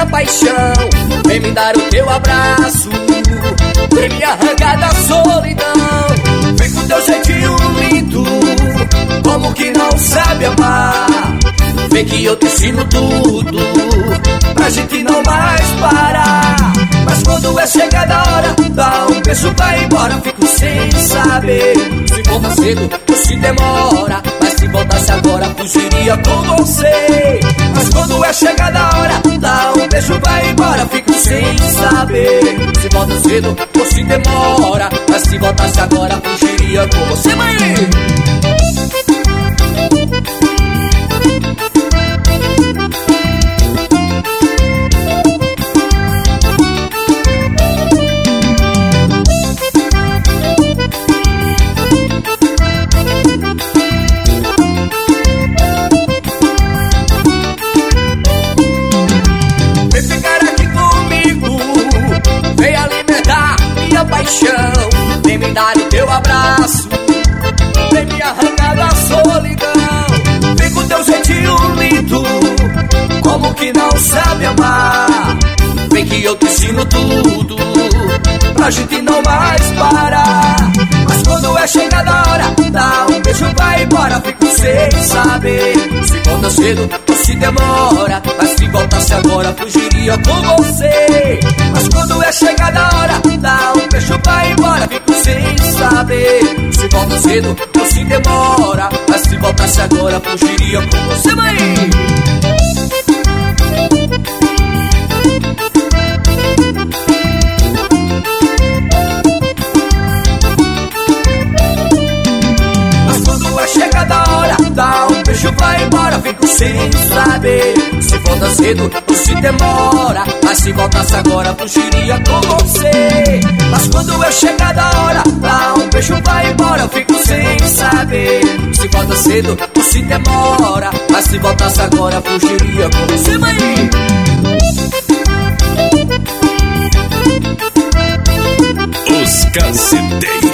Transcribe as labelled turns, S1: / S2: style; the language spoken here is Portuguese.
S1: paixão. Vem me dar o teu abraço, vem me arrancar da solidão. Vem com teu jeitinho lindo, como que não sabe amar. Vem que eu te ensino tudo, pra gente não mais parar. Mas quando é chegada a hora, dá um beijo, vai embora. Fico sem saber se volta cedo ou se demora. Mas se voltasse agora, fugiria com você. Mas quando é chegada a hora, dá um beijo, vai embora. Fico sem saber se volta cedo ou se demora. Mas se voltasse agora, fugiria com você, mãe. Vem me dar o teu abraço, vem me arrancar da solidão. Vem com teu jeitinho lindo, como que não sabe amar. Vem que eu te ensino tudo, pra gente não mais parar. Mas quando é chegada a hora, dá um beijo, vai embora. Fico sem saber se volta cedo ou se demora. Mas se voltasse agora, fugiria com você. Mas quando é chegada a hora, dá um beijo, vai embora. Fico sem saber se volta cedo ou se demora. Mas se voltasse agora, fugiria com você, mãe. Dá um beijo, vai embora. Fico sem saber se volta cedo ou se demora. Mas se voltasse agora, fugiria com você. Mas quando é chegada a hora, dá um beijo, vai embora. Fico sem saber se volta cedo ou se demora. Mas se voltasse agora, fugiria com você, mãe.
S2: Os Caceteiros.